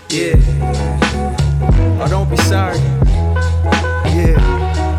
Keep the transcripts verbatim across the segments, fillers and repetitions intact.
Yeah. Oh, don't be sorry. Yeah.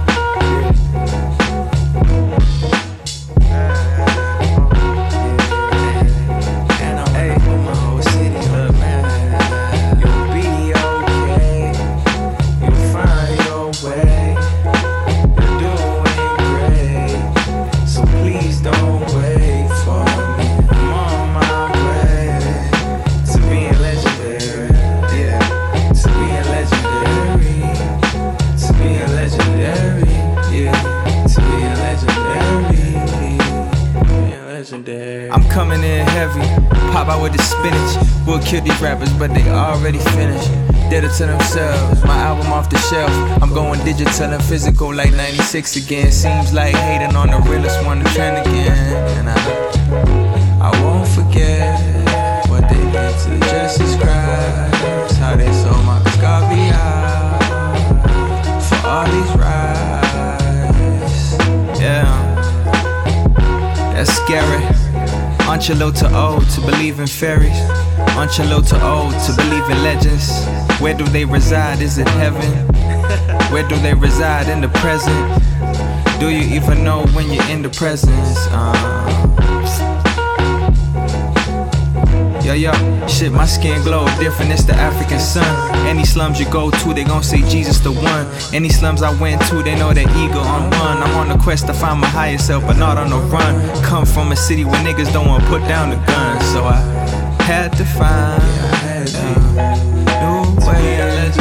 I'm coming in heavy, pop out with the spinach. We'll kill these rappers, but they already finished. Did it to themselves, my album off the shelf. I'm going digital and physical like ninety-six again. Seems like hating on the realest one to trend again. And I, I won't forget what they did to Justice Christ. How they sold my Garvey out for all these rights. Yeah, that's scary. Anchelo to old to believe in fairies. Anchelo to old to believe in legends. Where do they reside? Is it heaven? Where do they reside? In the present? Do you even know when you're in the presence? Uh, Yo, yo, shit, my skin glow different, it's the African sun. Any slums you go to, they gon' say Jesus the one. Any slums I went to, they know that ego on one. I'm on the quest to find my higher self, but not on the run. Come from a city where niggas don't wanna put down the gun. So I had to find a new way.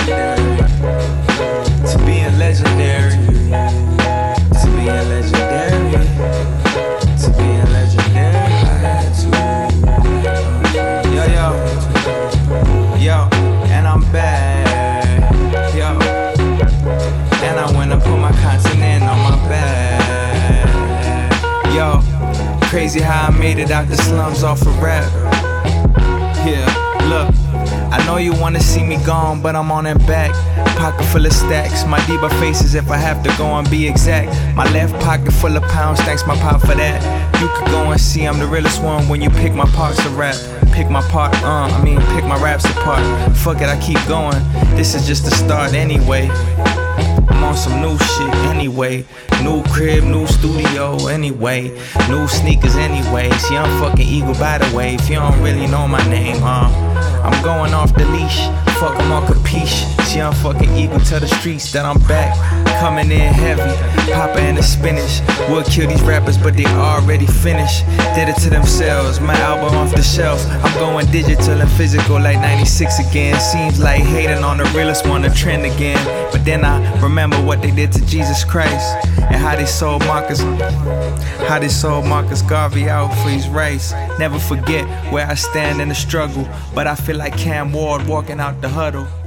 To be a legendary. To be a legendary. To be a legendary. I had to. Yo, yo, yo, and I'm back, yo, and I wanna put my continent on my back, yo, crazy how I made it out the slums off a rap, yeah, look, I know you wanna see me gone, but I'm on that back, pocket full of stacks, my diva faces if I have to go and be exact, my left pocket full of pounds, thanks my pop for that. You could go and see I'm the realest one when you pick my parts to rap. Pick my part, uh, I mean pick my raps apart. Fuck it, I keep going. This is just the start anyway. I'm on some new shit anyway. New crib, new studio anyway. New sneakers anyway. See, I'm fucking Eagle by the way. If you don't really know my name, uh, I'm going off the leash. Fuck, I'm on capiche. See, I'm fucking Eagle to the streets that I'm back. Coming in heavy, Papa and the spinach. We'll kill these rappers, but they already finished. Did it to themselves, my album off the shelf. I'm going digital and physical like ninety-six again. Seems like hating on the realest one to trend again. But then I remember what they did to Jesus Christ. And how they sold Marcus, how they sold Marcus Garvey out for his rights. Never forget where I stand in the struggle. But I feel like Cam Ward walking out the huddle.